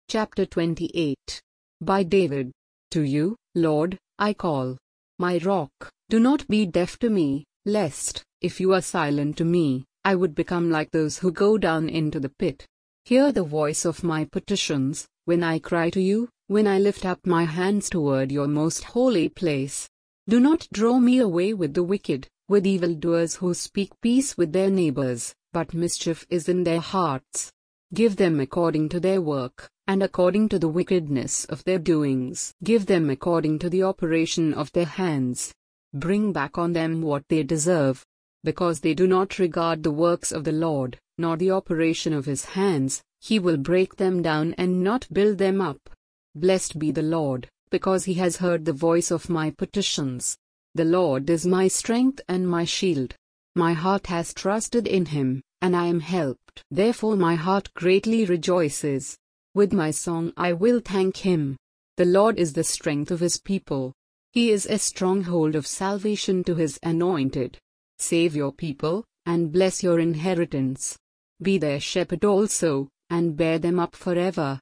Chapter 28. By David. To you, Lord, I call. My rock, do not be deaf to me, lest, if you are silent to me, I would become like those who go down into the pit. Hear the voice of my petitions, when I cry to you, when I lift up my hands toward your most holy place. Do not draw me away with the wicked, with evildoers who speak peace with their neighbors, but mischief is in their hearts. Give them according to their work, and according to the wickedness of their doings. Give them according to the operation of their hands. Bring back on them what they deserve. Because they do not regard the works of the Lord, nor the operation of his hands, he will break them down and not build them up. Blessed be the Lord, because he has heard the voice of my petitions. The Lord is my strength and my shield. My heart has trusted in him, and I am helped. Therefore my heart greatly rejoices. With my song I will thank him. The Lord is the strength of his people. He is a stronghold of salvation to his anointed. Save your people, and bless your inheritance. Be their shepherd also, and bear them up forever.